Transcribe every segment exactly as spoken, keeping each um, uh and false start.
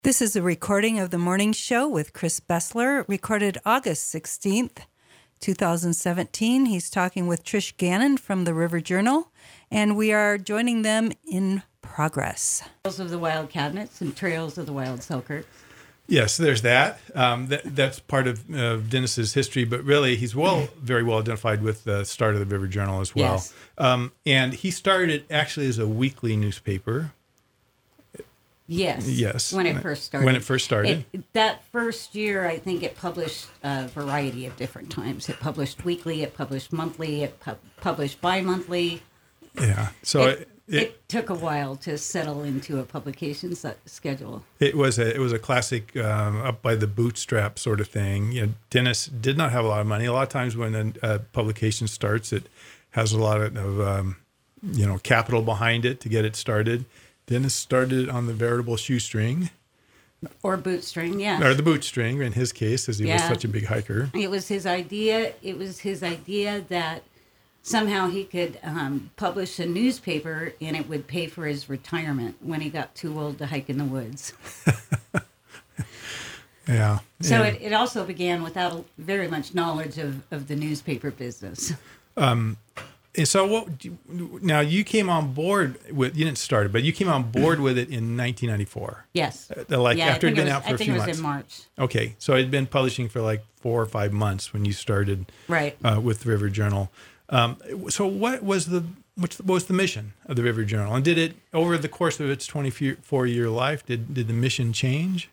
This is a recording of the morning show with Chris Bessler, recorded August sixteenth, twenty seventeen. He's talking with Trish Gannon from the River Journal, and we are joining them in progress. Trails of the Wild Cabinets and Trails of the Wild Selkirk. Yes, there's that. Um, that that's part of uh, Dennis's history, but really he's well, very well identified with the start of the River Journal as well. Yes. Um, and he started it actually as a weekly newspaper. Yes. Yes. When it first started. When it first started. It, that first year, I think it published a variety of different times. It published weekly, it published monthly, it pu- published bi-monthly. Yeah. So it, it, it, it took a while to settle into a publication s- schedule. It was a it was a classic um, up by the bootstrap sort of thing. You know, Dennis did not have a lot of money. A lot of times when a, a publication starts, it has a lot of um, you know capital behind it to get it started. Dennis started on the veritable shoestring. Or bootstring, yeah. Or the bootstring, in his case, as he yeah. was such a big hiker. It was his idea. It was his idea that somehow he could um, publish a newspaper and it would pay for his retirement when he got too old to hike in the woods. yeah. So yeah. It, it also began without very much knowledge of, of the newspaper business. Um, and so what? Now you came on board with you didn't start it, but you came on board with it in nineteen ninety-four. Yes. Uh, like yeah, after it'd been it was, out for I a think few it was months. in March. Okay, so it'd been publishing for like four or five months when you started. Right. Uh, with the River Journal. Um, so what was the what was the mission of the River Journal, and did it over the course of its twenty-four year life? Did did the mission change?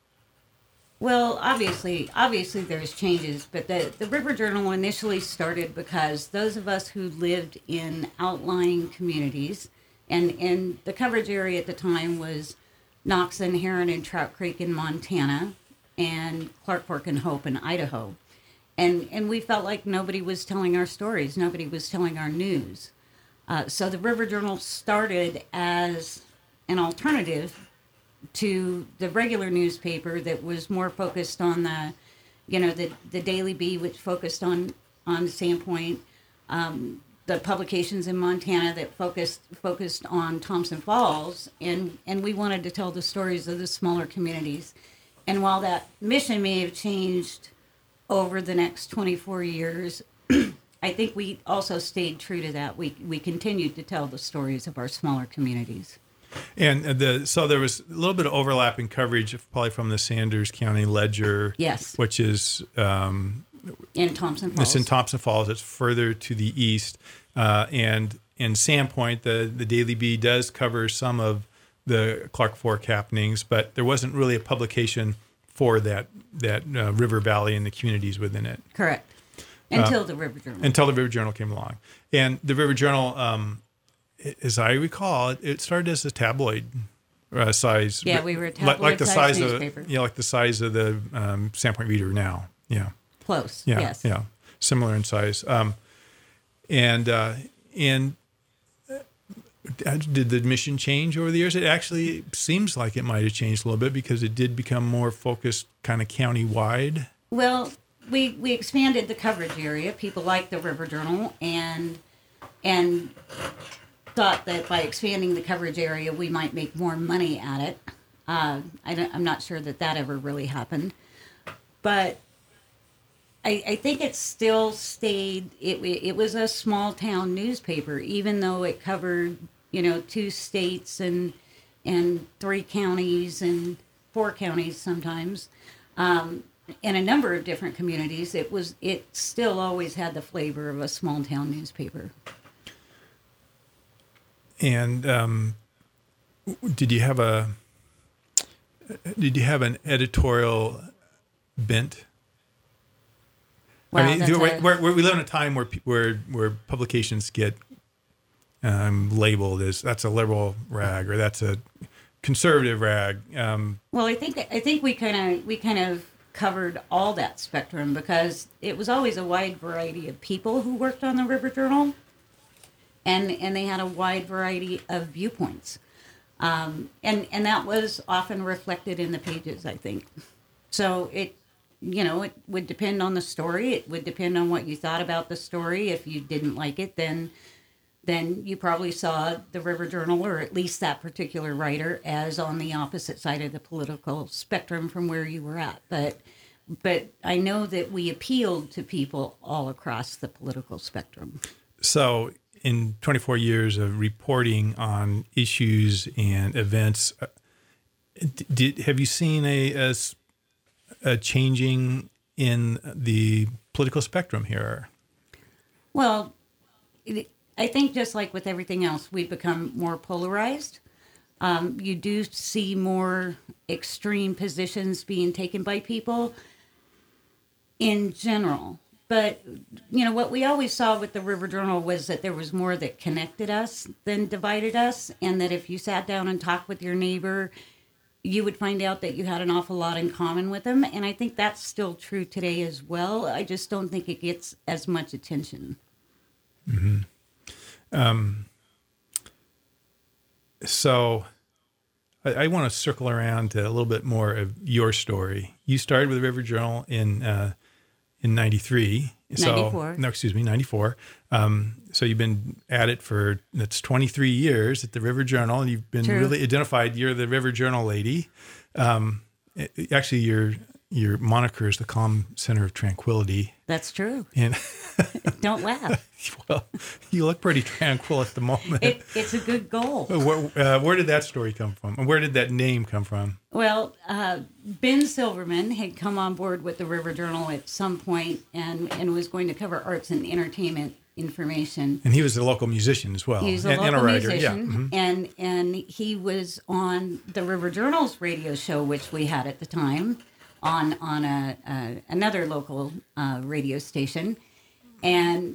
Well, obviously, obviously there's changes, but the, the River Journal initially started because those of us who lived in outlying communities, and, and the coverage area at the time was Knox and Heron and Trout Creek in Montana, and Clark Fork and Hope in Idaho. And, and we felt like nobody was telling our stories, nobody was telling our news. Uh, so the River Journal started as an alternative to the regular newspaper that was more focused on the, you know, the, the Daily Bee, which focused on, on Sandpoint, um, the publications in Montana that focused focused on Thompson Falls, and, and we wanted to tell the stories of the smaller communities. And while that mission may have changed over the next twenty-four years, I think we also stayed true to that. We we continued to tell the stories of our smaller communities. And the so there was a little bit of overlapping coverage, probably from the Sanders County Ledger, yes, which is um, in Thompson Falls. It's in Thompson Falls. It's further to the east, uh, and in Sandpoint, the the Daily Bee does cover some of the Clark Fork happenings, but there wasn't really a publication for that that uh, River Valley and the communities within it. Correct. Until uh, the River Journal. Until the River Journal came along, and the River Journal. Um, As I recall, it, it started as a tabloid uh, size. Yeah, we were a tabloid like, like the size size newspaper. of yeah, like the size of the um, Sandpoint Reader now. Yeah, close. yeah, yes. yeah, similar in size. Um, and uh, and uh, did the mission change over the years? It actually seems like it might have changed a little bit because it did become more focused, kind of county wide. Well, we we expanded the coverage area. People liked the River Journal, and and. thought that by expanding the coverage area, we might make more money at it. Uh, I don't, I'm not sure that that ever really happened. But I, I think it still stayed, it, it was a small town newspaper, even though it covered, you know, two states and and three counties and four counties sometimes, um, and a number of different communities. It was, it still always had the flavor of a small town newspaper. And um, did you have a did you have an editorial bent? Well, I mean, that's we're, a- we're, we're, we live in a time where pe- where where publications get um, labeled as that's a liberal rag or that's a conservative rag. Um, Well, I think I think we kind of we kind of covered all that spectrum because it was always a wide variety of people who worked on the River Journal. And and they had a wide variety of viewpoints, um, and and that was often reflected in the pages, I think. So it, you know, it would depend on the story. It would depend on what you thought about the story. If you didn't like it, then then you probably saw the River Journal, or at least that particular writer, as on the opposite side of the political spectrum from where you were at. But but I know that we appealed to people all across the political spectrum. So in twenty-four years of reporting on issues and events, uh, did, have you seen a, a, a changing in the political spectrum here? Well, it, I think just like with everything else, we've become more polarized. Um, you do see more extreme positions being taken by people in general. But, you know, what we always saw with the River Journal was that there was more that connected us than divided us, and that if you sat down and talked with your neighbor, you would find out that you had an awful lot in common with them. And I think that's still true today as well. I just don't think it gets as much attention. Mm-hmm. Um, so I, I want to circle around to a little bit more of your story. You started with the River Journal in uh, in ninety-three. So, ninety-four. No, excuse me, ninety-four. Um, so you've been at it for, that's twenty-three years at the River Journal, and you've been True. really identified. You're the River Journal lady. Um, it, actually, your your moniker is the Calm Center of Tranquility. That's true. And Don't laugh. well, you look pretty tranquil at the moment. It, it's a good goal. Where, uh, where did that story come from? Where did that name come from? Well, uh, Ben Silverman had come on board with the River Journal at some point and, and was going to cover arts and entertainment information. And he was a local musician as well. He was a and, local and a writer. musician, Yeah. Mm-hmm. and and he was on the River Journal's radio show, which we had at the time, on on a, a another local uh, radio station, and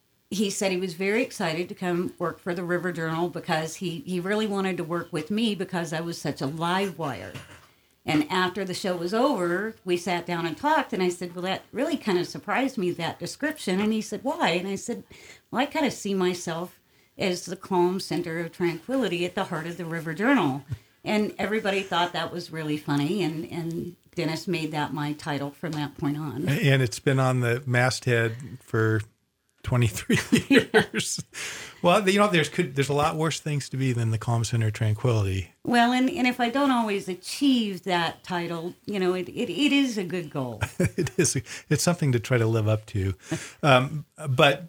he said he was very excited to come work for the River Journal because he he really wanted to work with me because I was such a live wire. And after the show was over, we sat down and talked, and I said, well, that really kind of surprised me, that description. And he said, why? And I said, well, I kind of see myself as the calm center of tranquility at the heart of the River Journal. And everybody thought that was really funny, and, and Dennis made that my title from that point on. And it's been on the masthead for twenty-three years. Well, you know, there's could, there's a lot worse things to be than the Calm Center of Tranquility. Well, and, and if I don't always achieve that title, you know, it, it, it is a good goal. It is. It's something to try to live up to. Um, but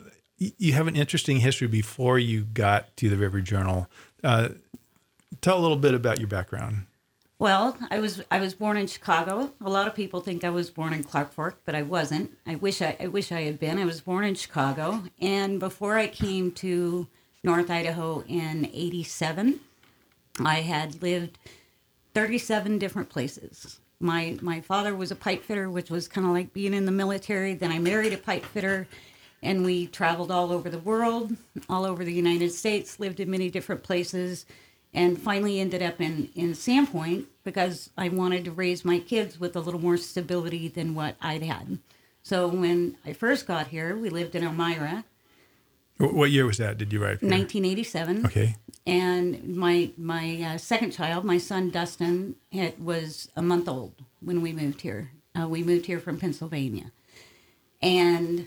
you have an interesting history before you got to the River Journal. Uh, tell a little bit about your background. Well, I was I was born in Chicago. A lot of people think I was born in Clark Fork, but I wasn't. I wish I, I wish I had been. I was born in Chicago, and before I came to North Idaho in eighty-seven, I had lived thirty-seven different places. My my father was a pipe fitter, which was kind of like being in the military. Then I married a pipe fitter, and we traveled all over the world, all over the United States, lived in many different places, and finally ended up in, in Sandpoint because I wanted to raise my kids with a little more stability than what I'd had. So when I first got here, we lived in Elmira. What year was that? Did you arrive here? nineteen eighty-seven. Okay. And my my uh, second child, my son Dustin, it was a month old when we moved here. Uh, we moved here from Pennsylvania, and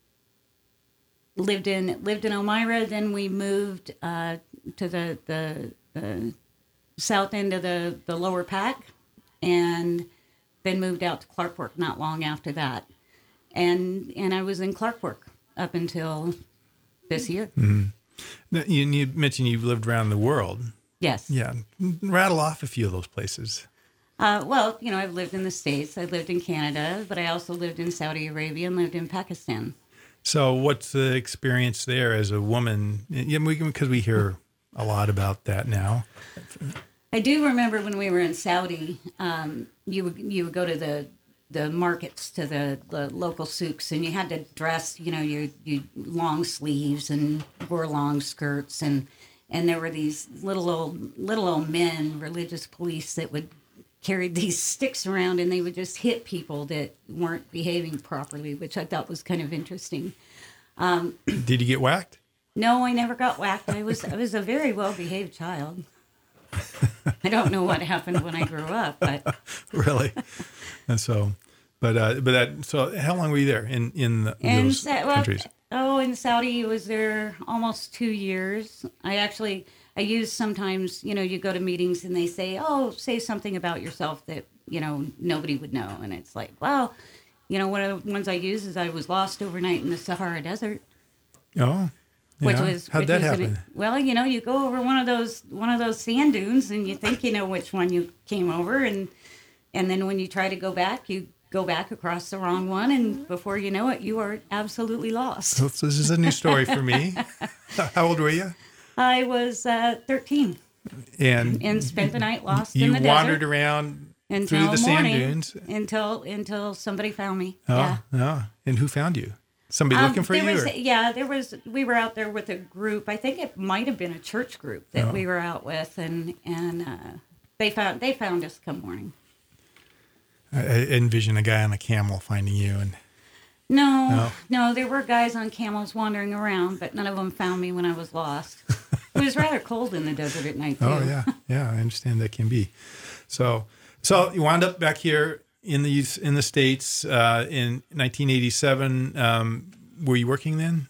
lived in lived in Elmira. Then we moved uh, to the the the south end of the, the lower pack, and then moved out to Clark Fork not long after that. And and I was in Clark Fork up until this year. Mm-hmm. Now, you, you mentioned you've lived around the world. Yes. Yeah. Rattle off a few of those places. Uh, well, you know, I've lived in the States. I've lived in Canada, but I also lived in Saudi Arabia and lived in Pakistan. So what's the experience there as a woman? Yeah, we, because we hear a lot about that now. I do remember when we were in Saudi, um, you would you would go to the the markets, to the, the local souks, and you had to dress, you know, your, your long sleeves and wore long skirts, and and there were these little old little old men, religious police, that would carry these sticks around, and they would just hit people that weren't behaving properly, which I thought was kind of interesting. Um, Did you get whacked? No, I never got whacked. I was I was a very well behaved child. I don't know what happened when I grew up, but really, and so, but uh, but that. So, how long were you there in in the, and those so, well, countries? oh, in Saudi, I was there almost two years. I actually, I use sometimes, you know, you go to meetings and they say, oh, say something about yourself that, you know, nobody would know. And it's like, well, you know, one of the ones I use is I was lost overnight in the Sahara Desert. Oh, Which yeah. was How'd which that was an- happen? well, you know, you go over one of those one of those sand dunes, and you think you know which one you came over, and and then when you try to go back, you go back across the wrong one, and before you know it, you are absolutely lost. So this is a new story for me. How old were you? I was uh, thirteen And and spent the night lost you in the wandered desert around until through the sand morning, dunes. until until somebody found me. Oh, Yeah. oh. And who found you? Somebody Um, looking for there you? was, or- yeah, there was. We were out there with a group. I think it might have been a church group that Oh. we were out with, and and uh, they found they found us come morning. I I envision a guy on a camel finding you, and No, No? no, there were guys on camels wandering around, but none of them found me when I was lost. It was rather cold in the desert at night too. oh yeah, yeah, I understand that can be. So, so you wound up back here in the in the States uh, in nineteen eighty-seven. Um, were you working then?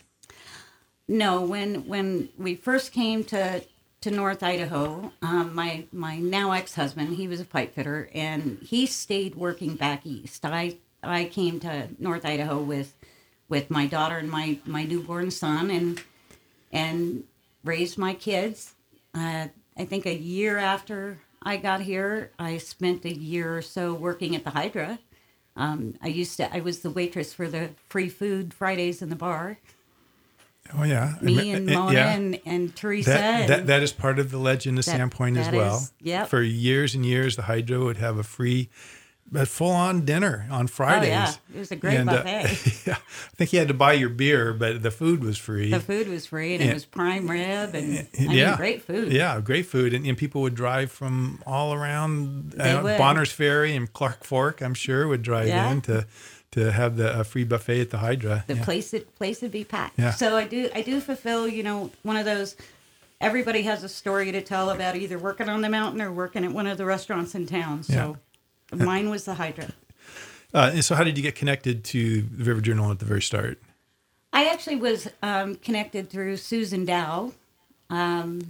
No, when when we first came to to North Idaho, um, my my now ex husband, he was a pipe fitter, and he stayed working back east. I I came to North Idaho with with my daughter and my my newborn son, and and raised my kids. Uh, I think a year after I got here, I spent a year or so working at the Hydra. Um, I used to I was the waitress for the free food Fridays in the bar. Oh yeah, Me and Uh, Mona yeah. and, and Teresa. That, and that that is part of the legend of That- Sandpoint as that well. is- yep. For years and years, the Hydro would have a free, a full-on dinner on Fridays. Oh, yeah. It was a great And, uh, buffet. yeah, I think you had to buy your beer, but the food was free. The food was free, and Yeah. it was prime rib, and I yeah, mean, great food. Yeah, great food, and, and people would drive from all around. They uh, would. Bonners Ferry and Clark Fork, I'm sure, would drive Yeah. in to to have the uh, free buffet at the Hydra. The yeah. place it place would be packed. Yeah. So I do I do fulfill, you know, one of those. Everybody has a story to tell about either working on the mountain or working at one of the restaurants in town. So mine was the Hydra. Uh, and so, how did you get connected to the River Journal at the very start? I actually was um, connected through Susan Dow, um,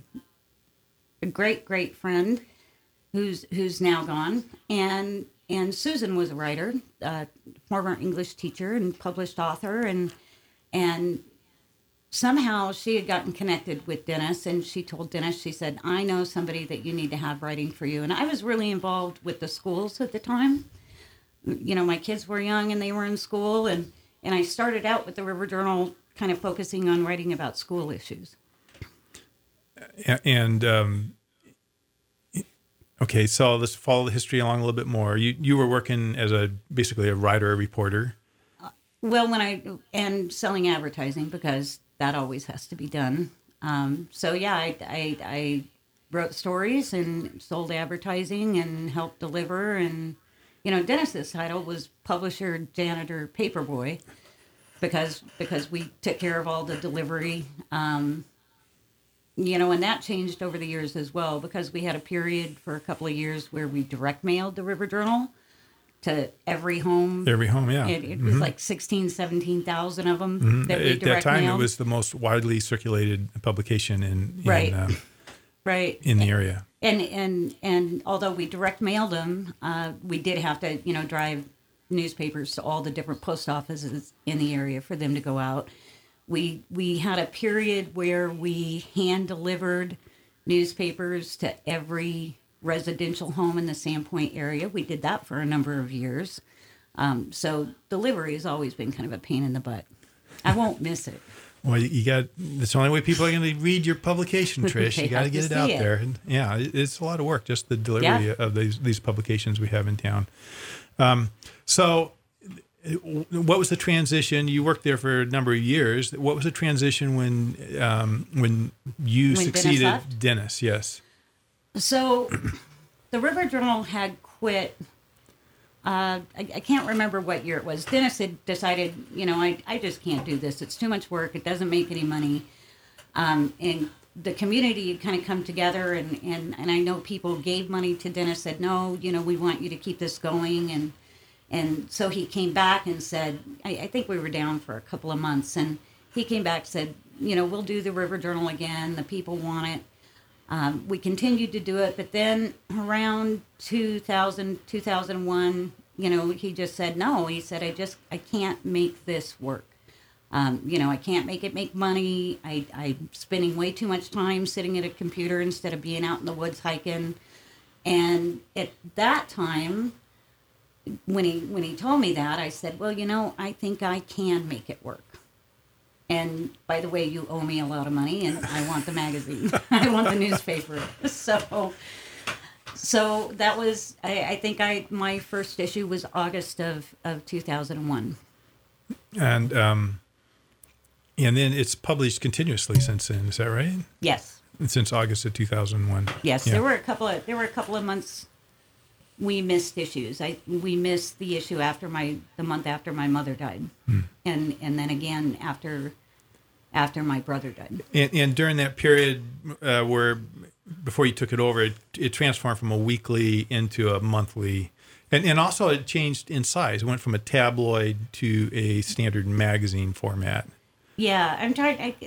a great great friend, who's who's now gone, and and Susan was a writer, uh, former English teacher and published author, and and somehow she had gotten connected with Dennis, and she told Dennis, she said, I know somebody that you need to have writing for you. And I was really involved with the schools at the time. You know, my kids were young and they were in school, and, and I started out with the River Journal kind of focusing on writing about school issues. A- And um, okay, so let's follow the history along a little bit more. You you were working as a basically a writer, a reporter. Well, when I, and selling advertising, because that always has to be done. Um, so yeah, I, I, I wrote stories and sold advertising and helped deliver. And, you know, Dennis's title was publisher, janitor, paperboy, because, because we took care of all the delivery. Um, you know, and that changed over the years as well, because we had a period for a couple of years where we direct mailed the River Journal to every home. Every home, yeah. It, it was like sixteen, seventeen thousand of them Mhm. that we At that direct time, mailed. it was the most widely circulated publication in in, Right. um, right. in the area. And and and although we direct mailed them, uh, we did have to, you know, drive newspapers to all the different post offices in the area for them to go out. We we had a period where we hand delivered newspapers to every residential home in the Sandpoint area. We did that for a number of years. Um, so delivery has always been kind of a pain in the butt. I won't miss it. Well, you, you got. That's the only way people are going to read your publication, Trish. They You got to have get to it see out it. there. And yeah, it, it's a lot of work, just the delivery Yeah. of these these publications we have in town. Um, so, what was the transition? You worked there for a number of years. What was the transition when um, when you When Dennis succeeded left? Dennis? Yes. So the River Journal had quit. Uh, I, I can't remember what year it was. Dennis had decided, you know, I, I just can't do this. It's too much work. It doesn't make any money. Um, and the community had kind of come together, and, and, and I know people gave money to Dennis, said, no, you know, we want you to keep this going. And and so he came back and said, I, I think we were down for a couple of months. And he came back and said, you know, we'll do the River Journal again. The people want it. Um, we continued to do it, but then around two thousand, two thousand one, you know, he just said no. He said, I just, I can't make this work. Um, you know, I can't make it make money. I, I'm spending way too much time sitting at a computer instead of being out in the woods hiking. And at that time, when he when he told me that, I said, well, you know, I think I can make it work. And by the way, you owe me a lot of money, and I want the magazine. I want the newspaper. So, so that was, I, I think I my first issue was August of, of two thousand one. And um, and then it's published continuously since then. Is that right? Yes. Since August of two thousand one. Yes, Yeah. there were a couple of there were a couple of months we missed issues. I we missed the issue after my the month after my mother died, hmm. and and then again after after my brother died. And, and during that period uh, where before you took it over, it, it transformed from a weekly into a monthly, and and also it changed in size. It went from a tabloid to a standard magazine format. Yeah, I'm trying. I,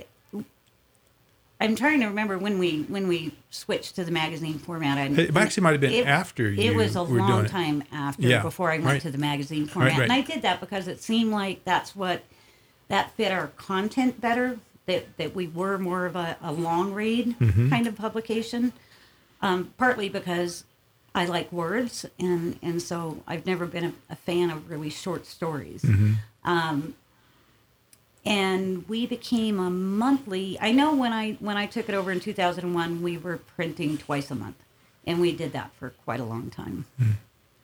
I'm trying to remember when we when we switched to the magazine format. I, it actually might have been it, after you It was a were long doing it. time after Yeah, before I went right. to the magazine format, Right, right. and I did that because it seemed like that's what that fit our content better. That that we were more of a, a long read Mm-hmm. kind of publication. Um, partly because I like words, and and so I've never been a, a fan of really short stories. Mm-hmm. Um, And we became a monthly. I know when I when I took it over in two thousand one, we were printing twice a month, and we did that for quite a long time. Mm.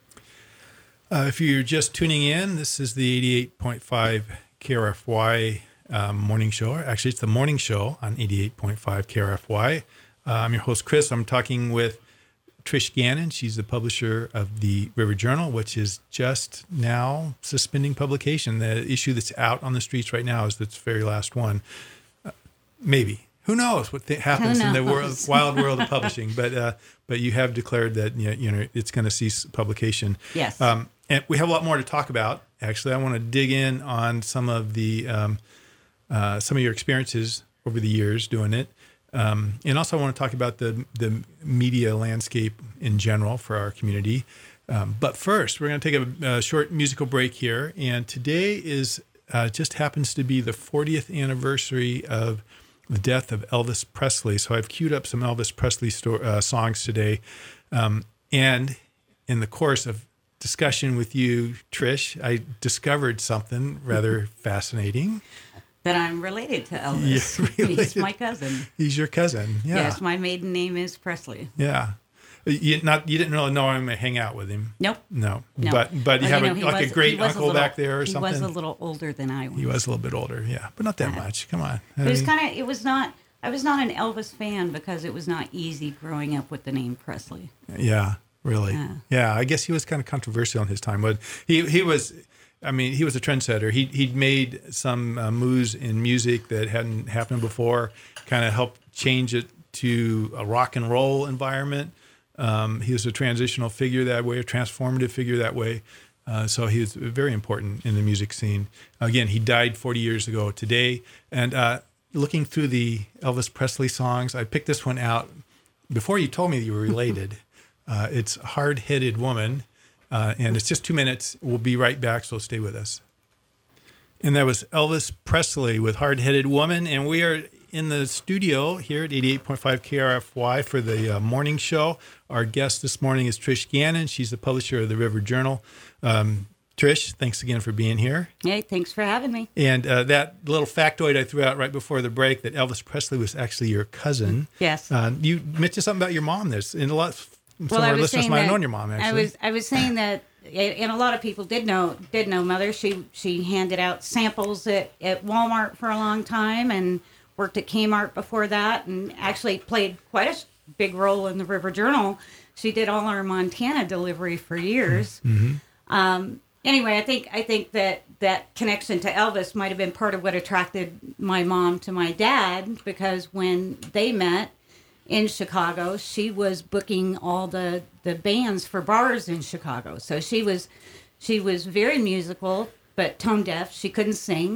Uh, if you're just tuning in, this is the eighty-eight point five K R F Y um, morning show. Actually, it's the morning show on eighty-eight point five K R F Y. Uh, I'm your host, Chris. I'm talking with Trish Gannon. She's the publisher of the River Journal, which is just now suspending publication. The issue that's out on the streets right now is its very last one. Uh, maybe. Who knows what th- happens in the world, wild world of publishing? But uh, but you have declared that you know, you know it's going to cease publication. Yes. Um, and we have a lot more to talk about. Actually, I want to dig in on some of the um, uh, some of your experiences over the years doing it. Um, and also I want to talk about the the media landscape in general for our community. Um, but first, we're going to take a, a short musical break here. And today is uh, just happens to be the fortieth anniversary of the death of Elvis Presley. So I've queued up some Elvis Presley sto- uh, songs today. Um, and in the course of discussion with you, Trish, I discovered something rather fascinating. That I'm related to Elvis. Yeah, related. He's my cousin. He's your cousin. Yeah. Yes, my maiden name is Presley. Yeah. You not you didn't really know him to hang out with him. Nope. No. No. But but you Well, have you a, know, he like was- a great he was a uncle little- back there or he something. was a little older than I was. He was a little bit older, yeah, but not that Yeah. much. Come on. I It was mean, kind of. It was not. I was not an Elvis fan because it was not easy growing up with the name Presley. yeah, really. Yeah. Yeah, I guess he was kind of controversial in his time. But he he was. I mean, he was a trendsetter. He he'd made some uh, moves in music that hadn't happened before. Kind of helped change it to a rock and roll environment. Um, he was a transitional figure that way, a transformative figure that way. Uh, so he was very important in the music scene. Again, he died forty years ago today. And uh, looking through the Elvis Presley songs, I picked this one out before you told me that you were related. uh, it's Hard-Headed Woman. Uh, and it's just two minutes. We'll be right back, so stay with us. And that was Elvis Presley with Hard-Headed Woman. And we are in the studio here at eighty-eight point five K R F Y for the uh, morning show. Our guest this morning is Trish Gannon. She's the publisher of the River Journal. Um, Trish, thanks again for being here. Hey, thanks for having me. And uh, that little factoid I threw out right before the break, that Elvis Presley was actually your cousin. Yes. Uh, you mentioned something about your mom. There's in a lot. Some Well, of I our was listeners saying might have that- known your mom. Actually, I was I was saying that, and a lot of people did know did know Mother. She she handed out samples at, at Walmart for a long time, and worked at Kmart before that, and actually played quite a big role in the River Journal. She did all our Montana delivery for years. Mm-hmm. Um, anyway, I think I think that that connection to Elvis might have been part of what attracted my mom to my dad, because when they met in Chicago, she was booking all the, the bands for bars in Chicago. So she was she was very musical, but tone deaf. She couldn't sing.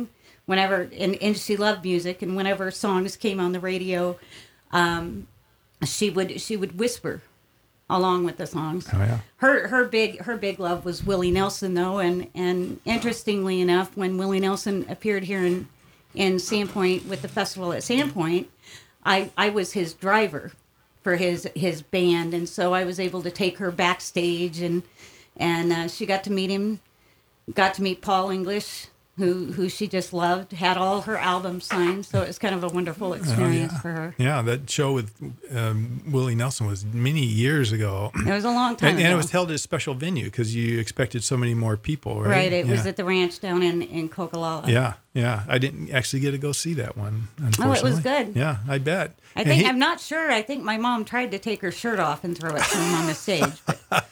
whenever, and, and she loved music, and whenever songs came on the radio, um, she would she would whisper along with the songs. Oh, yeah. Her her big her big love was Willie Nelson, though, and and interestingly enough, when Willie Nelson appeared here in in Sandpoint with the festival at Sandpoint, I I was his driver for his his band, and so I was able to take her backstage, and and uh, she got to meet him, got to meet Paul English, who who she just loved, had all her albums signed, so it was kind of a wonderful experience oh, yeah. for her. Yeah, that show with um, Willie Nelson was many years ago. It was a long time and, ago. and it was held at a special venue because you expected so many more people, right? Right, it yeah. was at the ranch down in, in Coquilala. Yeah, yeah. I didn't actually get to go see that one, unfortunately. Oh, it was good. Yeah, I bet. I And think, he- I'm not sure, I think my mom tried to take her shirt off and throw it to him on the stage. But,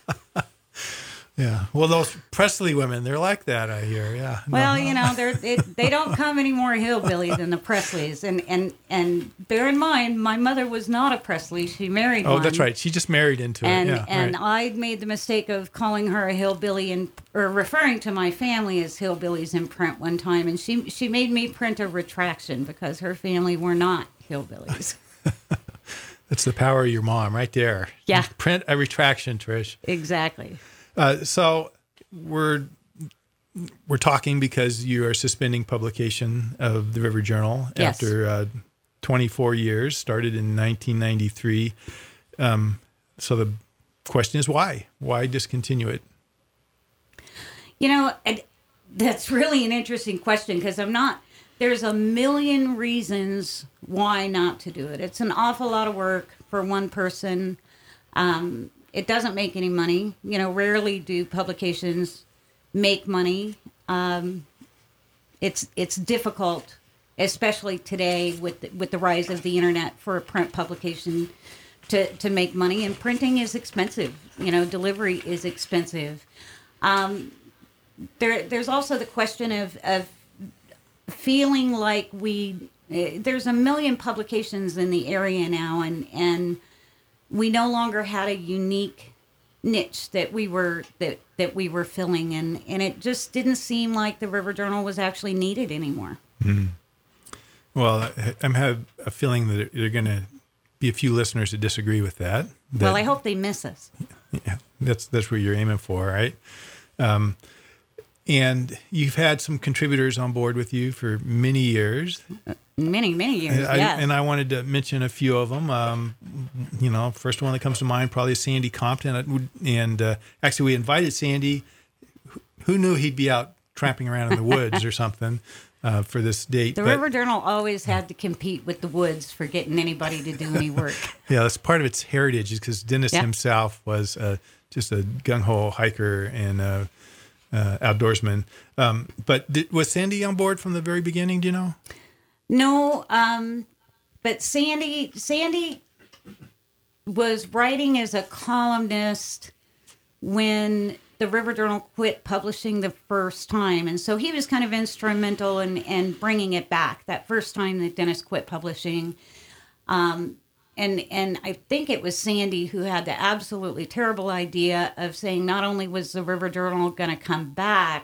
Yeah. Well, those Presley women, they're like that, I hear. Yeah. well, No. you know, they're, it, they don't come any more hillbilly than the Presleys. And, and, and bear in mind, my mother was not a Presley. She married Oh, one. that's right. She just married into And it. Yeah. and right. I made the mistake of calling her a hillbilly and or referring to my family as hillbillies in print one time, and she she made me print a retraction because her family were not hillbillies. That's the power of your mom right there. Yeah. Print a retraction, Trish. Exactly. Uh, so we're we're talking because you are suspending publication of the River Journal Yes. after uh, twenty-four years, started in nineteen ninety-three. Um, so the question is why? Why discontinue it? You know, and that's really an interesting question because I'm not, there's a million reasons why not to do it. It's an awful lot of work for one person. Um, it doesn't make any money. You know, rarely do publications make money. Um, it's it's difficult, especially today with the, with the rise of the internet, for a print publication to, to make money. And printing is expensive. You know, delivery is expensive. Um, There, there's also the question of, of feeling like we, uh, there's a million publications in the area now, and, and we no longer had a unique niche that we were, that, that we were filling, and, and it just didn't seem like the River Journal was actually needed anymore. Mm-hmm. Well, I, I have a feeling that there are going to be a few listeners that disagree with that. that Well, I hope they miss us. Yeah, that's, that's what you're aiming for, right? Um, And you've had some contributors on board with you for many years. Many, many years, And I, yes. and I wanted to mention a few of them. Um, you know, first one that comes to mind probably is Sandy Compton. And uh, actually, we invited Sandy. Who knew he'd be out tramping around in the woods or something uh, for this date? The But, River Journal always had to compete with the woods for getting anybody to do any work. Yeah, that's part of its heritage, because Dennis Yeah. himself was uh, just a gung-ho hiker and uh, uh, outdoorsman. Um, but did, was Sandy on board from the very beginning, do you know? No, um, but Sandy, Sandy was writing as a columnist when the River Journal quit publishing the first time. And so he was kind of instrumental in, in bringing it back that first time that Dennis quit publishing. Um, and, and I think it was Sandy who had the absolutely terrible idea of saying not only was the River Journal going to come back,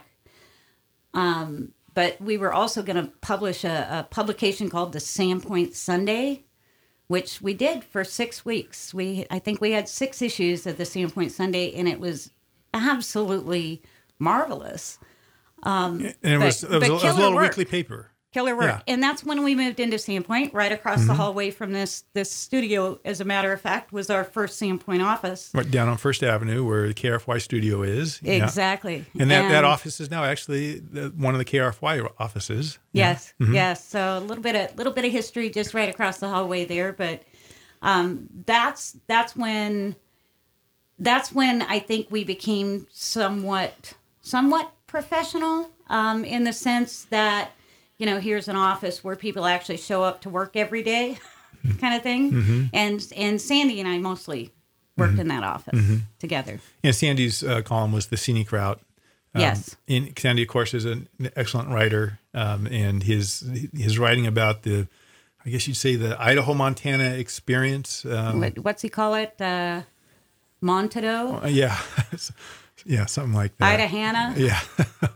um, but we were also going to publish a, a publication called the Sandpoint Sunday, which we did for six weeks. We I think we had six issues of the Sandpoint Sunday, and it was absolutely marvelous. Um, And it but- was, it was, but a, it was a killer little work. weekly paper. Killer work. Yeah. And that's when we moved into Sandpoint, right across Mm-hmm. the hallway from this this studio, as a matter of fact, was our first Sandpoint office. Right down on First Avenue where the K R F Y studio is. Yeah. Exactly. And that, that office is now actually the, one of the K R F Y offices. Yes, Mm-hmm. yes. So a little bit of little bit of history just right across the hallway there, but um, that's that's when that's when I think we became somewhat somewhat professional um, in the sense that, you know, here's an office where people actually show up to work every day, kind of thing. Mm-hmm. And and Sandy and I mostly worked Mm-hmm. in that office Mm-hmm. together. And Sandy's uh, column was the Scenic Route. Um, Yes. And Sandy, of course, is an excellent writer, um, and his his writing about the, I guess you'd say, the Idaho Montana experience. Um, What, what's he call it? Uh, Montado? uh, yeah, yeah, something like that. Idahana? Yeah,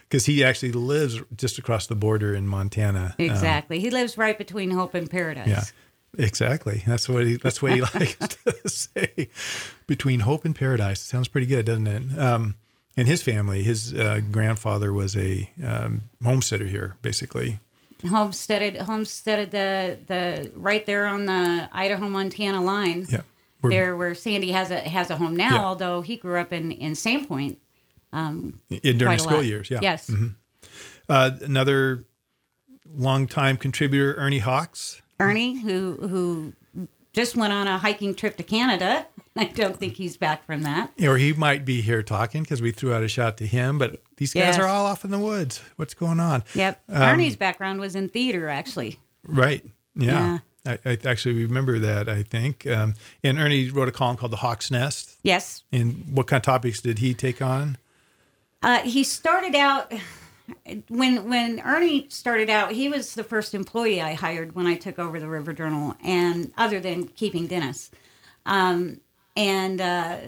because he actually lives just across the border in Montana. Um, Exactly. He lives right between Hope and Paradise. yeah, exactly. That's what he. That's what he likes to say. Between Hope and Paradise. Sounds pretty good, doesn't it? Um, and his family, his uh, grandfather was a um, homesteader here, basically. Homesteaded, homesteaded the the right there on the Idaho Montana line. Yeah, We're, there where Sandy has a has a home now. Yeah. Although he grew up in in Sandpoint. Um, in during quite a school lot. years. Yeah. Yes. Mm-hmm. Uh, another longtime contributor, Ernie Hawks. Ernie, who who just went on a hiking trip to Canada. I don't think he's back from that. Or he might be here talking because we threw out a shot to him, but these guys Yes. are all off in the woods. What's going on? Yep. Um, Ernie's background was in theater, actually. Right. Yeah. I, I actually remember that, I think. Um, and Ernie wrote a column called The Hawk's Nest. Yes. And what kind of topics did he take on? Uh, he started out when when Ernie started out. He was the first employee I hired when I took over the River Journal, and other than keeping Dennis, um, and uh,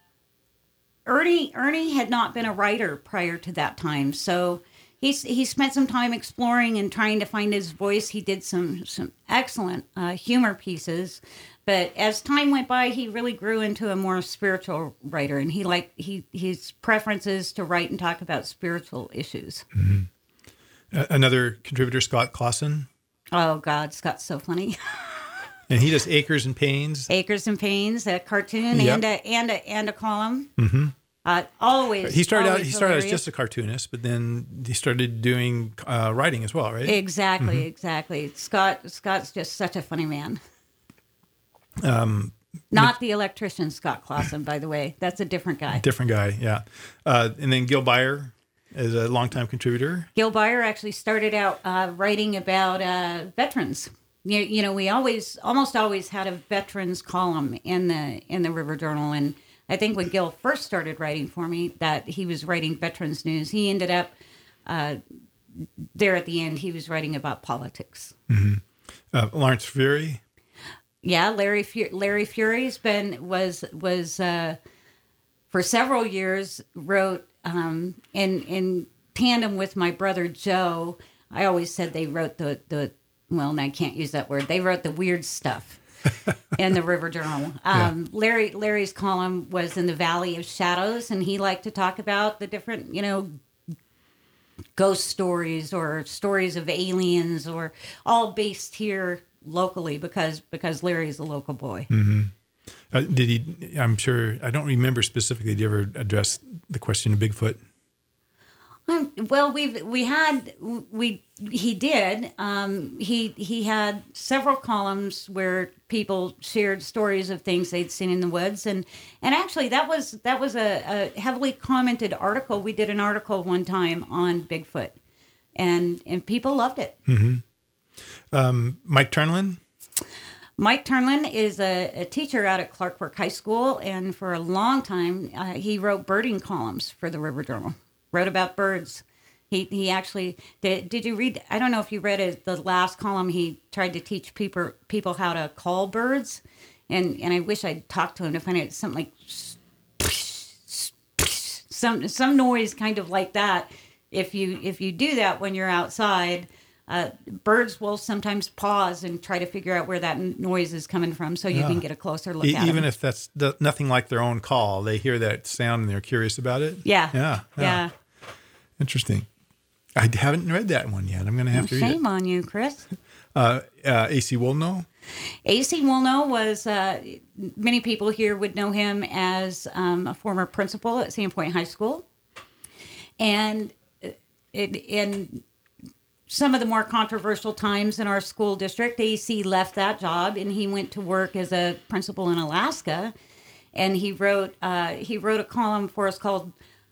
Ernie Ernie had not been a writer prior to that time, so he he spent some time exploring and trying to find his voice. He did some some excellent uh, humor pieces. But as time went by, he really grew into a more spiritual writer, and he like he his preference is to write and talk about spiritual issues. Mm-hmm. Uh, another contributor, Scott Clausen, Oh God, Scott's so funny. and he does Acres and Pains. Acres and Pains, a cartoon Yep. and a and a and a column. Mm-hmm. Uh, always. He started out. always He started out as hilarious. just a cartoonist, but then he started doing uh, writing as well, right? Exactly, Mm-hmm. exactly. Scott Scott's just such a funny man. Um, Not the electrician Scott Clausen, by the way. That's a different guy. different guy, yeah. Uh, and then Gil Byer is a longtime contributor. Gil Byer actually started out uh, writing about uh, veterans. You, you know, we always, almost always had a veterans column in the in the River Journal, and I think when Gil first started writing for me, that he was writing veterans news. He ended up uh, there at the end. He was writing about politics. Mm-hmm. Uh, Lawrence Fury. Yeah, Larry Fu- Larry Fury's been was was uh, for several years wrote um, in in tandem with my brother Joe. I always said they wrote the the well, and I can't use that word. They wrote the weird stuff in the River Journal. Um, yeah. Larry Larry's column was in the Valley of Shadows, and he liked to talk about the different, you know, ghost stories or stories of aliens, or all based here locally because because Larry's a local boy. Mm-hmm. Uh, did he? I'm sure. I don't remember specifically. Did you ever address the question of Bigfoot? Um, well, we've we had we he did. Um, he he had several columns where people shared stories of things they'd seen in the woods, and and actually that was that was a, a heavily commented article. We did an article one time on Bigfoot, and and people loved it. Mm-hmm. Um, Mike Turnlin. Mike Turnlin is a, a teacher out at Clarkburg High School, and for a long time uh, he wrote birding columns for the River Journal. Wrote about birds. He he actually did. Did you read? I don't know if you read it, the last column. He tried to teach people people how to call birds, and and I wish I'd talked to him to find out something like some some noise kind of like that. If you if you do that when you're outside, uh, birds will sometimes pause and try to figure out where that noise is coming from, so you Yeah. can get a closer look E- at it. Even if that's the, nothing like their own call, they hear that sound and they're curious about it. Yeah. Yeah. Yeah. Interesting. I haven't read that one yet. I'm going to have to read it. Shame on you, Chris. Uh, uh, A C Woolnough. A C Woolnough was, uh, many people here would know him as um, a former principal at Sandpoint High School. And it, in some of the more controversial times in our school district, A C left that job and he went to work as a principal in Alaska. And he wrote uh, he wrote a column for us called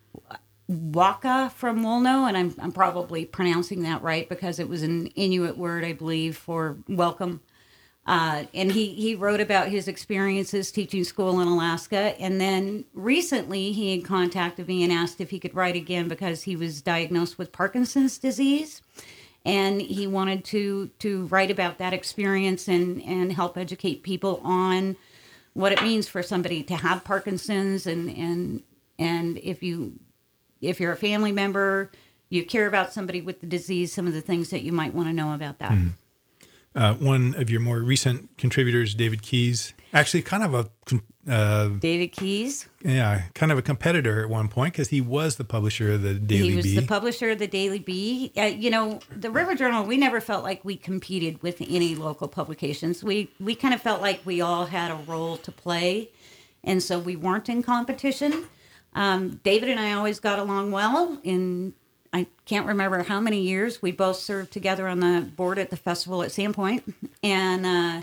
Waka from Woolnough, and I'm I'm probably pronouncing that right because it was an Inuit word, I believe, for welcome. Uh, and he, he wrote about his experiences teaching school in Alaska. And then recently he had contacted me and asked if he could write again because he was diagnosed with Parkinson's disease. And he wanted to to write about that experience and, and help educate people on what it means for somebody to have Parkinson's, and and and if you if you're a family member, you care about somebody with the disease, some of the things that you might want to know about that. Mm. Uh, one of your more recent contributors, David Keys, actually kind of a uh, David Keys, yeah, kind of a competitor at one point because he was the publisher of the Daily Bee. He was Bee. the publisher of the Daily Bee. Uh, you know, the River Journal. We never felt like we competed with any local publications. We we kind of felt like we all had a role to play, and so we weren't in competition. Um, David and I always got along well. In I can't remember how many years we both served together on the board at the festival at Sandpoint, and. Uh,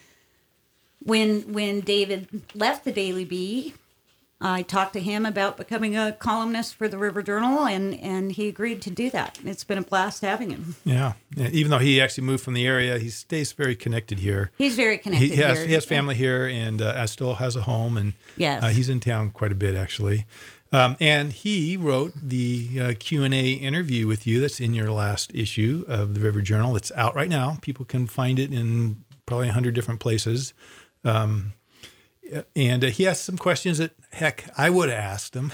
When when David left the Daily Bee, I talked to him about becoming a columnist for the River Journal, and, and he agreed to do that. It's been a blast having him. Yeah. yeah. Even though he actually moved from the area, he stays very connected here. He's very connected he, he has, here. He has family here, and uh, still has a home, and yes. uh, he's in town quite a bit, actually. Um, and he wrote the uh, Q and A interview with you that's in your last issue of the River Journal. It's out right now. People can find it in probably a hundred different places. Um, and uh, he asked some questions that, heck, I would have asked him.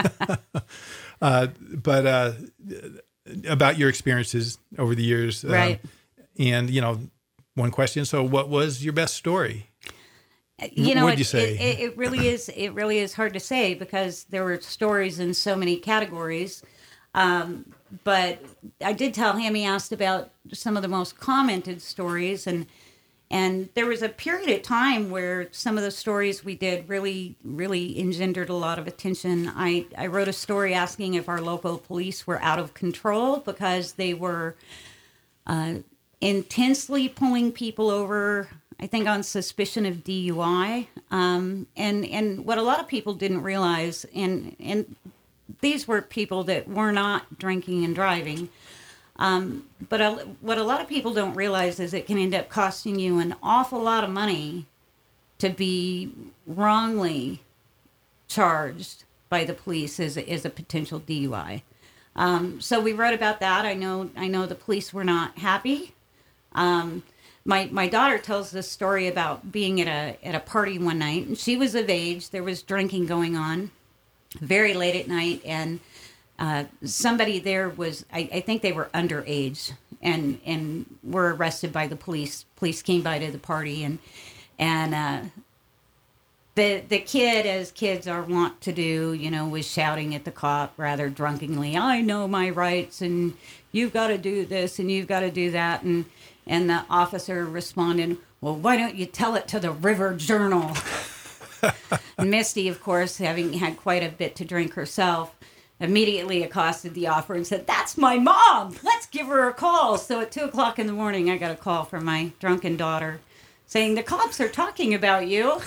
uh, but uh, about your experiences over the years. Right. Um, and, you know, one question. So what was your best story? You know, What'd it, you say? It, it really is. It really is hard to say because there were stories in so many categories. Um, but I did tell him, he asked about some of the most commented stories, and and there was a period of time where some of the stories we did really, really engendered a lot of attention. I, I wrote a story asking if our local police were out of control because they were uh, intensely pulling people over, I think on suspicion of D U I. Um, and, and what a lot of people didn't realize, and, and these were people that were not drinking and driving, Um, but a, what a lot of people don't realize is it can end up costing you an awful lot of money to be wrongly charged by the police as a, as a potential D U I. Um, so we wrote about that. I know I know the police were not happy. Um, my my daughter tells this story about being at a at a party one night, and she was of age. There was drinking going on, very late at night, and Uh, somebody there was, I, I think they were underage and, and were arrested by the police. Police came by to the party, and and uh, the the kid, as kids are wont to do, you know, was shouting at the cop rather drunkenly, "I know my rights, and you've got to do this, and you've got to do that." And and the officer responded, "Well, why don't you tell it to the River Journal?" Misty, of course, having had quite a bit to drink herself, immediately accosted the officer and said, "That's my mom. Let's give her a call." So at two o'clock in the morning, I got a call from my drunken daughter saying, "The cops are talking about you."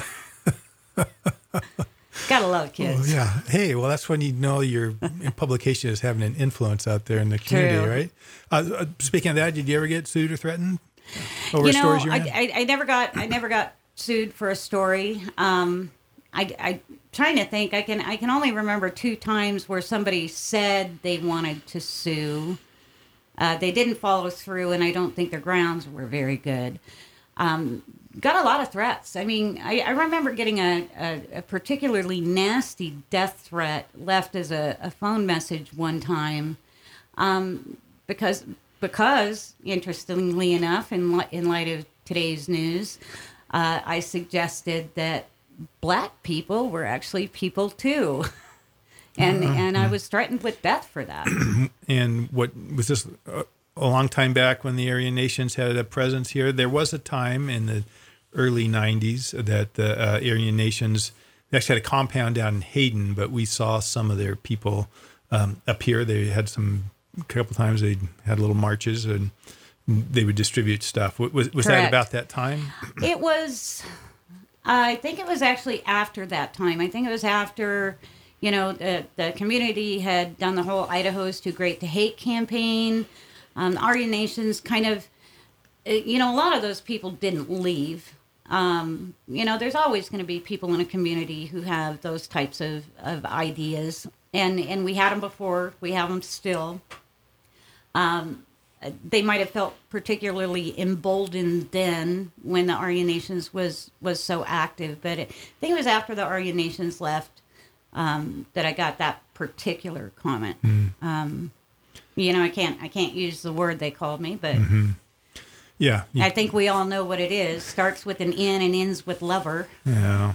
Gotta love kids. Oh, yeah. Hey, well, that's when you know your publication is having an influence out there in the community, True. right? Uh, speaking of that, did you ever get sued or threatened over You know, stories you're I, in? I, I never got I never got sued for a story. Um, I, I trying to think. I can I can only remember two times where somebody said they wanted to sue. Uh, they didn't follow through, and I don't think their grounds were very good. Um, got a lot of threats. I mean, I, I remember getting a, a, a particularly nasty death threat left as a, a phone message one time, um, because because interestingly enough, in li- in light of today's news, uh, I suggested that Black people were actually people too, and uh-huh. and I was threatened with death for that. And what was this uh, a long time back when the Aryan Nations had a presence here? There was a time in the early nineties that the uh, Aryan Nations they actually had a compound down in Hayden, but we saw some of their people um, up here. They had some a couple times they had little marches and they would distribute stuff. Was was that about that time? It was. I think it was actually after that time. I think it was after, you know, the, the community had done the whole Idaho's Too Great to Hate campaign. Um, Aryan Nations kind of, you know, a lot of those people didn't leave. Um, you know, there's always going to be people in a community who have those types of, of ideas. And, and we had them before. We have them still. Um They might have felt particularly emboldened then when the Aryan Nations was, was so active. But it, I think it was after the Aryan Nations left um, that I got that particular comment. Mm. Um, You know, I can't I can't use the word they called me, but Mm-hmm. Yeah. You, I think we all know what it is. Starts with an N and ends with lover. yeah.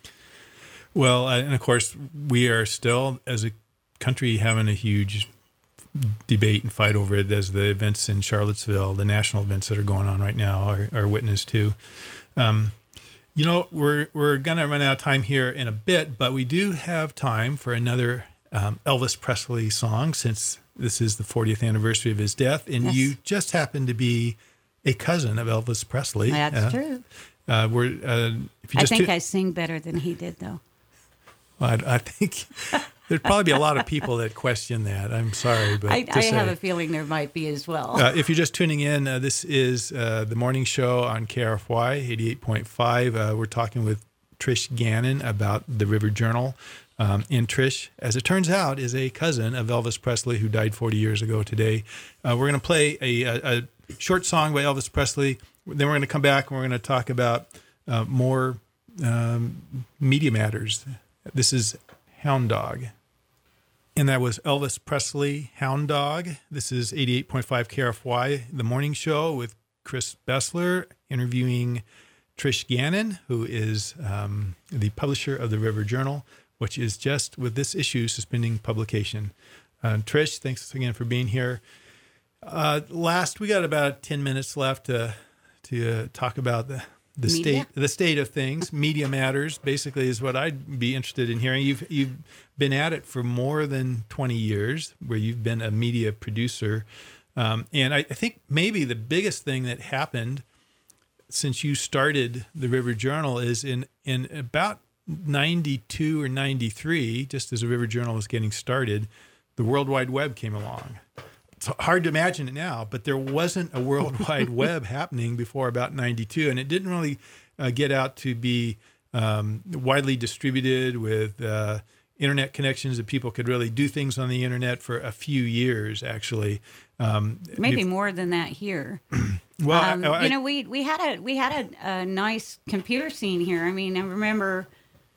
Well, uh, and of course, we are still, as a country, having a huge debate and fight over it as the events in Charlottesville, the national events that are going on right now, are, are witness to. Um, you know, we're we're going to run out of time here in a bit, but we do have time for another um, Elvis Presley song, since this is the fortieth anniversary of his death, and Yes. you just happen to be a cousin of Elvis Presley. That's uh, true. Uh, we're uh, if you I just think tu- I sing better than he did, though. I, I think there'd probably be a lot of people that question that. I'm sorry, but I, to I say, have a feeling there might be as well. uh, if you're just tuning in, uh, this is uh, the morning show on K R F Y eighty-eight point five. Uh, we're talking with Trish Gannon about the River Journal. Um, and Trish, as it turns out, is a cousin of Elvis Presley, who died forty years ago today. Uh, we're going to play a, a, a short song by Elvis Presley. Then we're going to come back and we're going to talk about uh, more um, media matters. This is Hound Dog. And that was Elvis Presley, Hound Dog. This is eighty-eight point five K R F Y, the morning show with Chris Bessler, interviewing Trish Gannon, who is um, the publisher of the River Journal, which is just, with this issue, suspending publication. Uh, Trish, thanks again for being here. Uh, last, we got about ten minutes left to to uh, talk about the the Media? state the state of things. Media matters, basically, is what I'd be interested in hearing. You've you've been at it for more than twenty years, where you've been a media producer, um, and I, I think maybe the biggest thing that happened since you started the River Journal is in in about ninety-two or ninety-three, just as the River Journal was getting started, the World Wide Web came along. It's hard to imagine it now, but there wasn't a World Wide Web happening before about ninety-two, and it didn't really uh, get out to be um, widely distributed with uh, internet connections that people could really do things on the internet for a few years, actually. Um, Maybe bef- more than that here. Well, Um, I, I, you know, we we had a we had a, a nice computer scene here. I mean, I remember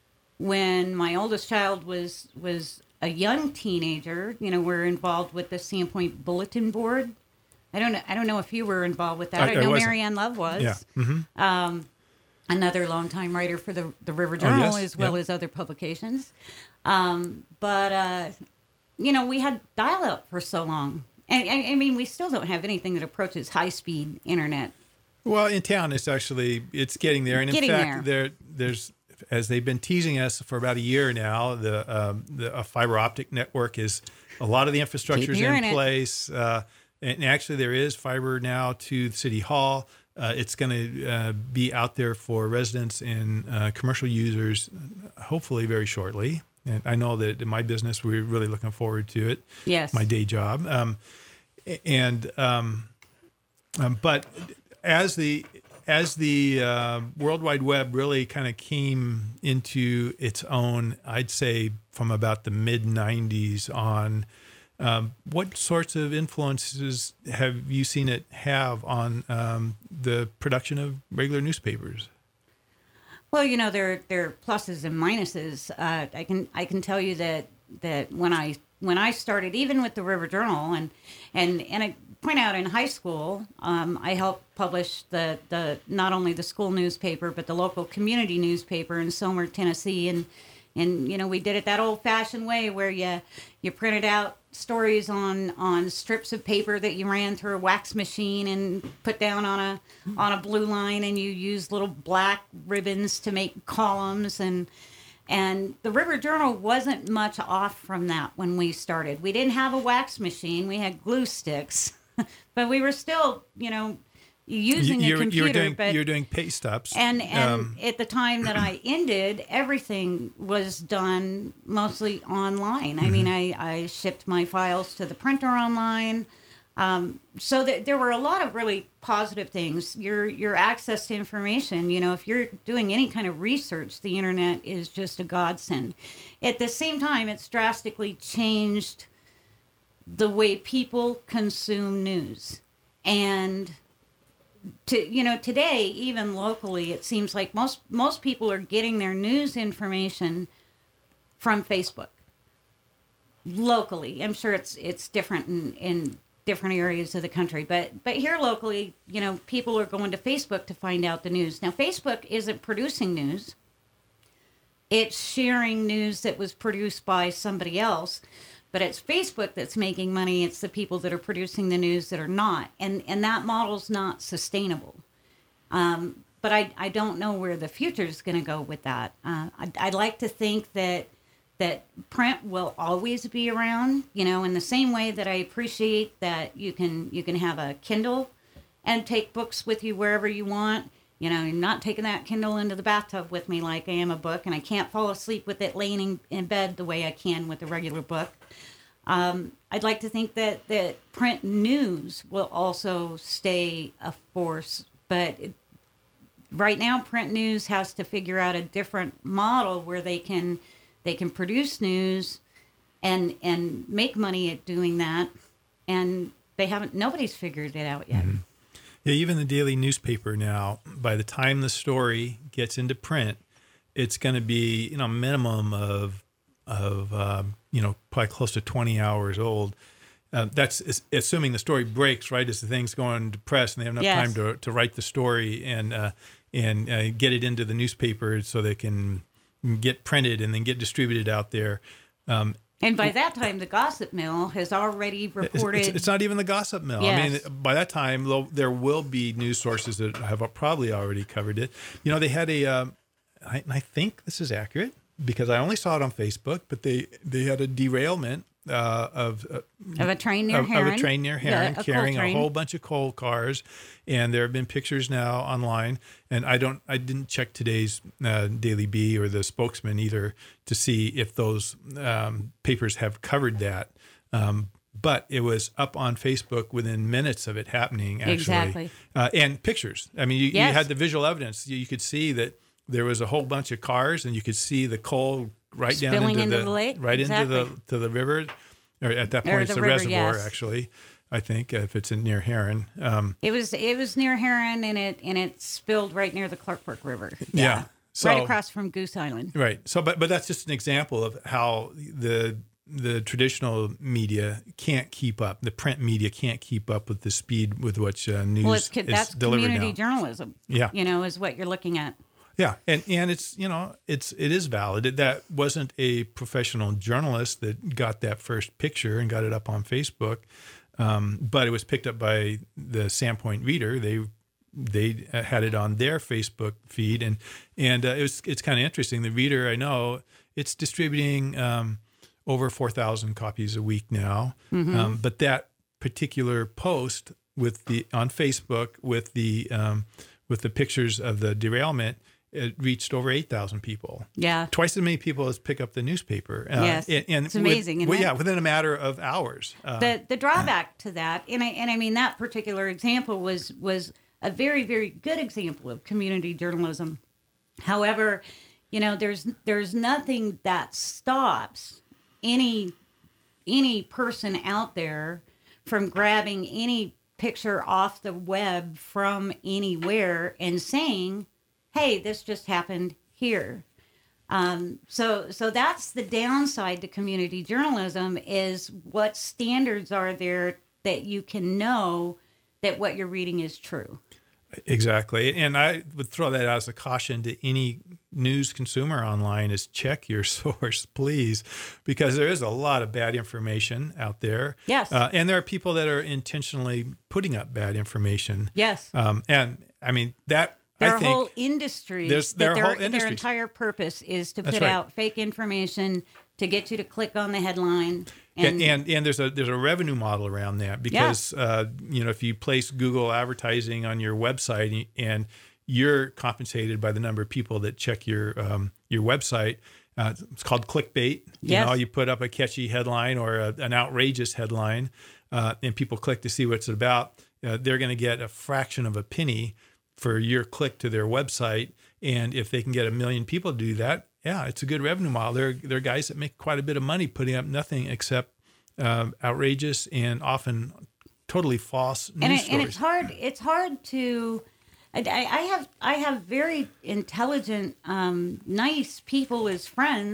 when my oldest child was was a young teenager. You know, we're involved with the Sandpoint Bulletin Board. I don't know. I don't know if you were involved with that. I- I, I know wasn't. Marianne Love was. yeah. Mm-hmm. Um, another longtime writer for the the River Journal, yes. as well Yep. as other publications. Um, but uh, you know, we had dial up for so long. And I, I mean, we still don't have anything that approaches high speed internet. Well, in town, it's actually it's getting there, and in Getting fact, there. there there's as they've been teasing us for about a year now. The um, the a fiber optic network is a lot of the infrastructure is Keep in hearing it. place, uh, and actually there is fiber now to City Hall. Uh, it's going to uh, be out there for residents and uh, commercial users, hopefully very shortly. And I know that in my business, we're really looking forward to it. Yes. My day job, um, and um, um, but as the as the uh, World Wide Web really kind of came into its own, I'd say from about the mid nineties on, um, what sorts of influences have you seen it have on um, the production of regular newspapers? Well, you know, there there are pluses and minuses. Uh, I can I can tell you that that when I when I started, even with the River Journal, and and and I point out in high school, um, I helped publish the the not only the school newspaper but the local community newspaper in Somer, Tennessee, and and you know we did it that old fashioned way where you you printed out stories on on strips of paper that you ran through a wax machine and put down on a on a blue line, and you used little black ribbons to make columns, and and the River Journal wasn't much off from that when we started. We didn't have a wax machine, we had glue sticks, but we were still, you know, using you, a you, computer. you were doing but you're doing paste ups, and and um, at the time that I ended, everything was done mostly online. I mean, I, I shipped my files to the printer online. Um, so that there were a lot of really positive things. Your your access to information, you know, if you're doing any kind of research, the internet is just a godsend. At the same time, it's drastically changed the way people consume news. And to you know, today, even locally, it seems like most most people are getting their news information from Facebook. locally. I'm sure it's it's different in, in different areas of the country, but but here locally, you know, people are going to Facebook to find out the news. Now, Facebook isn't producing news. It's sharing news that was produced by somebody else, but it's Facebook that's making money. It's the people that are producing the news that are not, and and that model's not sustainable. Um, but I I don't know where the future is going to go with that. Uh, I'd, I'd like to think that that print will always be around. You know, in the same way that I appreciate that you can you can have a Kindle and take books with you wherever you want. You know, I'm not taking that Kindle into the bathtub with me like I am a book, and I can't fall asleep with it laying in, in bed the way I can with a regular book. Um, I'd like to think that, that print news will also stay a force, but it, right now print news has to figure out a different model where they can they can produce news and and make money at doing that, and they haven't. Nobody's figured it out yet. Mm-hmm. Yeah, even the daily newspaper now, by the time the story gets into print, it's going to be, you know, a minimum of, of um, you know, probably close to twenty hours old. Uh, that's assuming the story breaks, right, as the thing's going to press and they have enough Yes. time to to write the story and uh, and uh, get it into the newspaper so they can get printed and then get distributed out there. Um, And by that time, the gossip mill has already reported. It's, it's not even the gossip mill. Yes. I mean, by that time, though, there will be news sources that have probably already covered it. You know, they had a, um, I, I think this is accurate because I only saw it on Facebook, but they, they had a derailment uh, of uh, of a train near of, Heron. of a train near Heron Yeah, a coal carrying a train. whole bunch of coal cars, and there have been pictures now online. And I don't, I didn't check today's uh, Daily Bee or the Spokesman either to see if those um, papers have covered that. Um, but it was up on Facebook within minutes of it happening, actually. Exactly. Uh, and pictures. I mean, you, Yes. you had the visual evidence. You, you could see that there was a whole bunch of cars, and you could see the coal right down Spilling into, into the, the lake? right Exactly. into the to the river, or at that Or point it's the the river, reservoir, yes. actually. I think if it's in near Heron. Um, It was it was near Heron, and it and it spilled right near the Clarkbrook River. yeah. So, right across from Goose Island. Right. So, but but that's just an example of how the the traditional media can't keep up. The print media can't keep up with the speed with which uh, news Well, it's is that's delivered community now. journalism. Yeah. You know, is what you're looking at. Yeah, and and it's you know it's it is valid. That wasn't a professional journalist that got that first picture and got it up on Facebook, um, but it was picked up by the Sandpoint Reader. They they had it on their Facebook feed, and and uh, it was it's kind of interesting. The Reader, I know, it's distributing um, over four thousand copies a week now, Mm-hmm. um, but that particular post with the on Facebook with the um, with the pictures of the derailment. It reached over eight thousand people. Yeah. Twice as many people as pick up the newspaper. Uh, Yes. and, and It's amazing, With, isn't well, it? yeah, within a matter of hours. Uh, The the drawback to that, and I and I mean that particular example was was a very very good example of community journalism. However, you know, there's there's nothing that stops any any person out there from grabbing any picture off the web from anywhere and saying, hey, this just happened here. Um, so, so that's the downside to community journalism is what standards are there that you can know that what you're reading is true. Exactly. And I would throw that out as a caution to any news consumer online is check your source, please, because there is a lot of bad information out there. Yes. Uh, and there are people that are intentionally putting up bad information. Yes. Um, and I mean, that There I are think whole industries there's- that there are their, whole their industries. entire purpose is to That's put right. out fake information to get you to click on the headline. And, and and there's a there's a revenue model around that because uh, you know if you place Google advertising on your website and you're compensated by the number of people that check your um, your website, uh, it's called clickbait. You Yes. know, you put up a catchy headline or a, an outrageous headline, uh, and people click to see what it's about. Uh, they're going to get a fraction of a penny for your click to their website, and if they can get a million people to do that. Yeah, it's a good revenue model. There, there are guys that make quite a bit of money putting up nothing except um, outrageous and often totally false news and, it, stories. and it's hard. It's hard to. I, I I have I have very intelligent, um, nice people as friends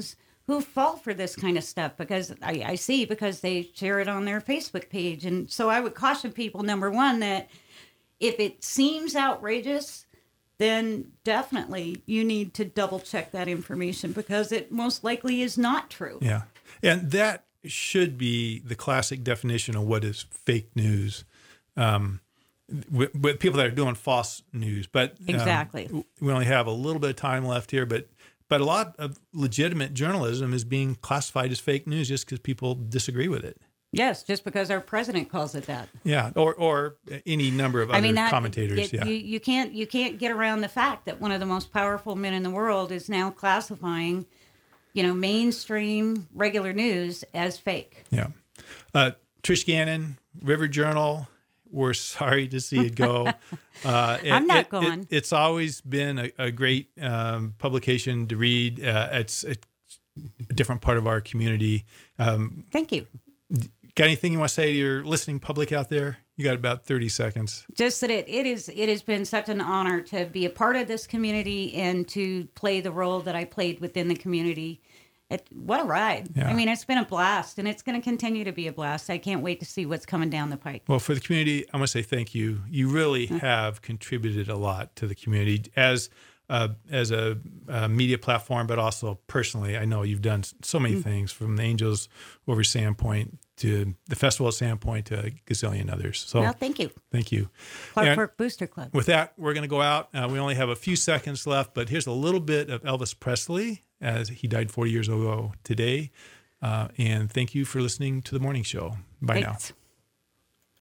who fall for this kind of stuff, because I, I see because they share it on their Facebook page. And so I would caution people, number one, that if it seems outrageous, then definitely you need to double check that information, because it most likely is not true. Yeah. And that should be the classic definition of what is fake news. Um, with, with people that are doing false news. But um, exactly. we only have a little bit of time left here, but but a lot of legitimate journalism is being classified as fake news just because people disagree with it. Yes, just because our president calls it that. Yeah, or or any number of other I mean, that, commentators. It, yeah, you, you can't you can't get around the fact that one of the most powerful men in the world is now classifying, you know, mainstream regular news as fake. Yeah. Uh, Trish Gannon, River Journal. We're sorry to see it go. Uh, it, I'm not it, going. It, it's always been a, a great um, publication to read. Uh, it's a different part of our community. Um, Thank you. Got anything you want to say to your listening public out there? You got about thirty seconds. Just that it, it is it has been such an honor to be a part of this community and to play the role that I played within the community. It, what a ride. Yeah. I mean, it's been a blast, and it's going to continue to be a blast. I can't wait to see what's coming down the pike. Well, for the community, I want to say thank you. You really Mm-hmm. have contributed a lot to the community as uh, as a, a media platform, but also personally. I know you've done so many Mm-hmm. things, from the Angels over Sandpoint to the Festival at Sandpoint to a gazillion others. So Well, thank you. thank you. Clark And Fork Booster Club. with that, we're going to go out. Uh, we only have a few seconds left, but here's a little bit of Elvis Presley, as he died forty years ago today. Uh, and thank you for listening to The Morning Show. Bye Thanks. now.